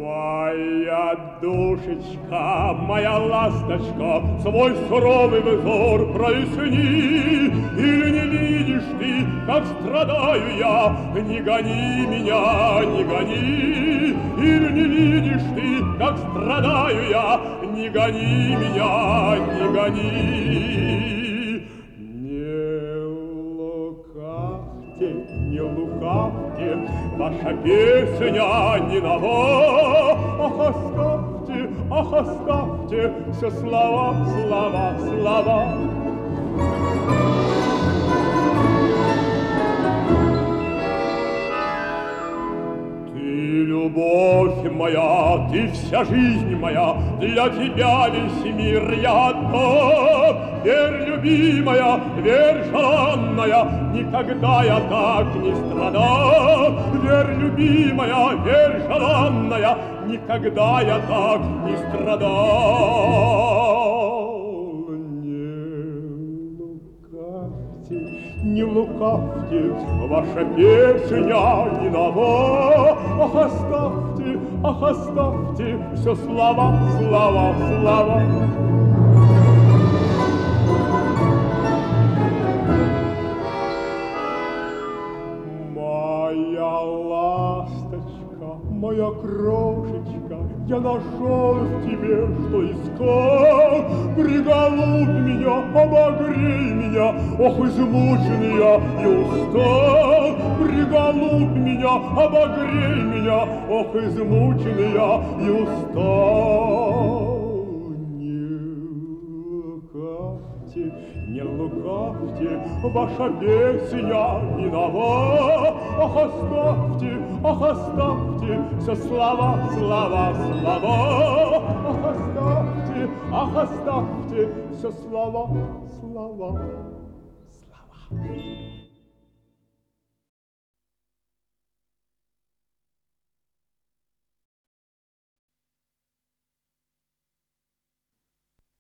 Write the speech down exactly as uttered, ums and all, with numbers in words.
Моя душечка, моя ласточка, свой суровый взор проясни. Или не видишь ты, как страдаю я? Не гони меня, не гони. Или не видишь ты, как страдаю я? Не гони меня, не гони. Не лукавьте, не лукавьте, ваша песня не нова. Ах, оставьте, ах, оставьте все слова, слова, слова. Ты любовь моя, ты вся жизнь моя, для тебя весь мир я отдам. Верь, любимая, верь, желанная, никогда я так не страдал. Верь, любимая, верь, желанная, никогда я так не страдал. Не лукавьте, ваша песня не нова. Ах, оставьте, ах, оставьте все слова, слова, слова. Моя ласточка, моя крошечка, я нашел в тебе, что искал. Приголубь меня, обогрей меня, ох, измученный я и устал. Приголубь меня, обогрей меня, ох, измученный я и устал. Не лукавьте, ваша песня не нова. Ах, оставьте, ах, оставьте все слова, слова, слова. Ах, оставьте, ах, оставьте все слова, слова, слова.